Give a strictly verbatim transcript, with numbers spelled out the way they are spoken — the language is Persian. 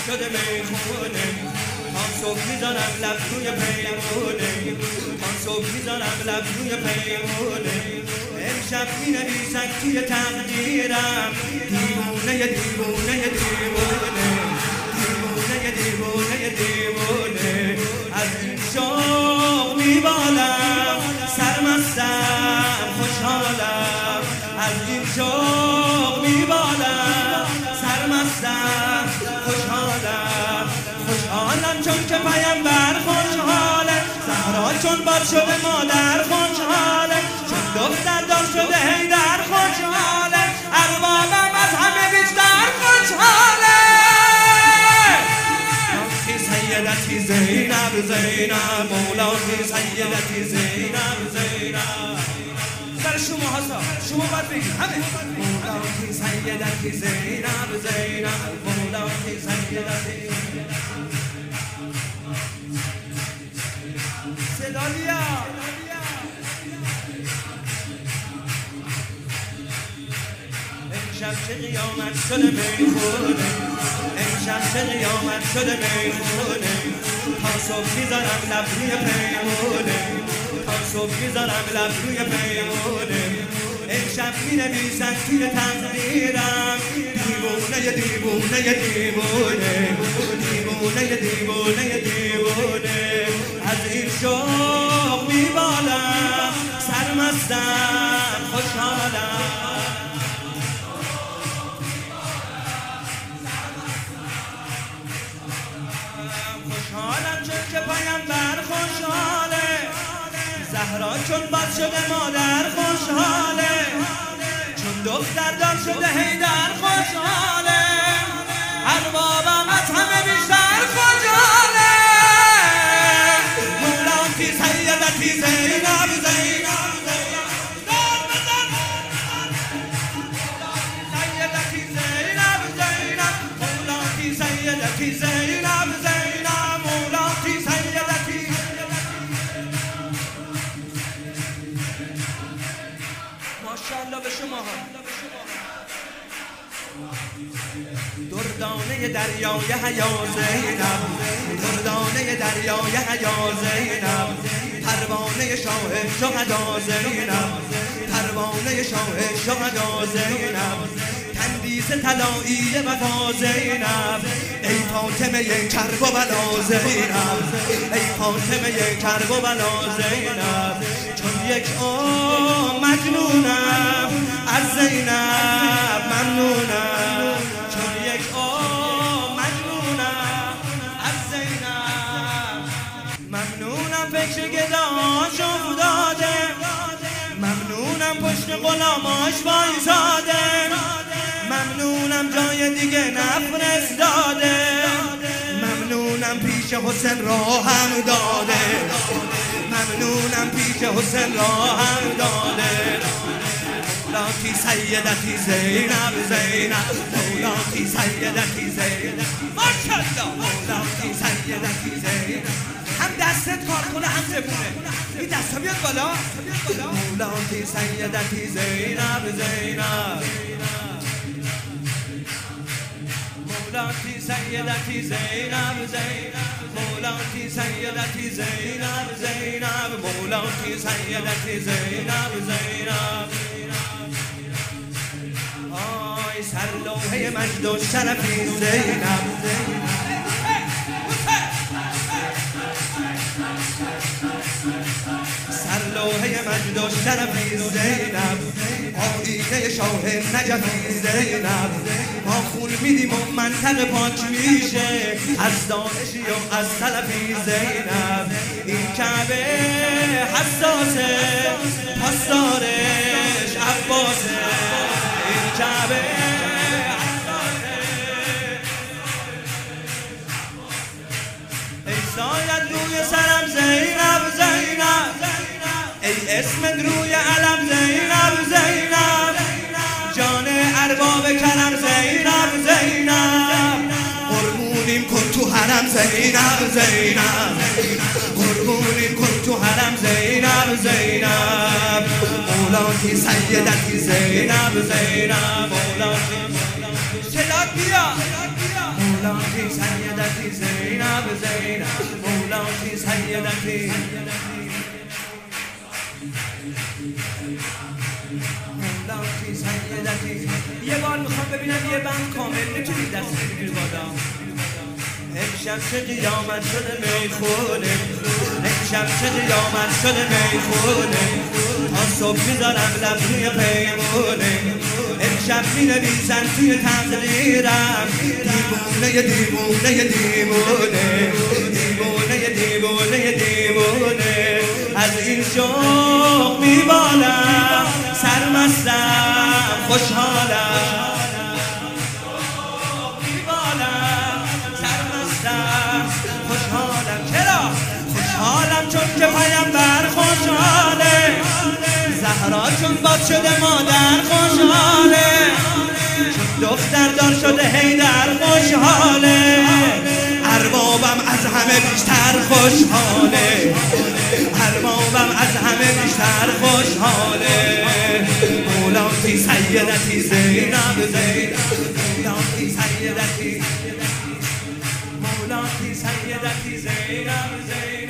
شده میخونه تا صبح میذارم لب روی پیمونه تا صبح میذارم لب روی پیمونه امشب مینویسن توی تقدیرم دیوونه دیوونه دیوونه دیوونه دیوونه دیوونه از این شوق میبالم سرمستم خوشحالم از این شوق میبالم سرمستم خوشحالم خوشحالم چون که پیامبر خوشحاله زهرا چون باد شده مادر خوشحاله چون دختر دار شده حیدر خوشحاله اربابم از همه بیشتر خوشحاله سیدتی زینب زینب مولاتی سیدتی زینب زینب سر شما هستا شما باید بگید همه مولاتی سیدتی زینب زینب مولاتی سیدتی صدا بیا امشب چه قیامت شده میخونه امشب چه قیامت شده میخونه تا صبح میذارم لب روی پیمونه تا صبح میذارم لب روی پیمونه امشب مینویسن توی تقدیرم دیوونه دیوونه دیوونه دیوونه دیوونه دیوونه از این شوق میبالم سرمستم خوشحالم خوشحالم چون که پیامبر خوشحاله زهرا چون باد شده مادر خوشحاله چون دختر دار شده حیدر خوشحاله اربابم از همه بیشتر خوشحاله مولاتی سیدتی زینب زینب سیدتی زینب زینب مولاتی سیدتی زینب زینب مولاتی سیدتی ماشاءالله به شما دردانه دریای حیا زینب دردانه دریای حیا زینب پروانه شاه شهدا زینب پروانه شاه شهدا زینب تندیس طلایی وفا زینب ای فاطمه کرب و بلا زینب ای فاطمه کرب و بلا زینب چون یک عمر مجنونم از زینب ممنونم چون یک عمر مجنونم از زینب ممنونم فکر گداش افتاده ممنونم پشت غلاماش وایساده ممنونم جای دیگه نفرستاده ممنونم پیش حسین راهم داده ممنونم پیش حسین راهم داده مولاتی سیدتی زینب زینب مولاتی سیدتی زینب ماشاءالله مولاتی سیدتی زینب هم دستت کار کنه هم زبونه این دستا بیاد بالا مولاتی سیدتی زینب زینب مولاتی سیدتی زینب زینب مولاتی سیدتی زینب زینب مولاتی سیدتی زینب زینب آی سرلوحه مجد و شرفی زینب سرلوحه مجد و شرفی زینب آیینه شاه نجفی زینب ما خون میدیم و منطق پاک میشه از دانشی و از سلفی زینب این کعبه حساسه پاسدارش عباسه این کعبه ای سایت روی سرم زینب زینب ای اسمت روی علم زینب زینب جان ارباب کرم زینب زینب قربونیم کن تو حرم زینب زینب قربونیم کن تو حرم زینب زینب مولاتی سیدتی زینب زینب مولاتی صدا بیا مولاتی سیدتی زینب زینب مولاتی سیدتی مولاتی سیدتی. یه بار میخوام ببینم یه بند کامل میتونی دست بگیری بالا. امشب چه قیامت شده میخونه امشب چه قیامت شده میخونه تا صبح میذارم لب روی پیمونه امشب مینویسن توی تقدیرم دیوونه دیوونه دیوونه دیوونه دیوونه دیوونه از این شوق میبالم سرمستم خوشحالم خوشحالم. چرا؟ خوشحالم چون که پیامبر خوشحاله زهرا چون باد شده مادر خوشحاله چون دختر دار شده حیدر خوشحاله اربابم از همه بیشتر خوشحاله اربابم از همه بیشتر خوشحاله مولاتی سیدتی زینب زینب مولاتی سیدتی مولاتی سیدتی زینب زینب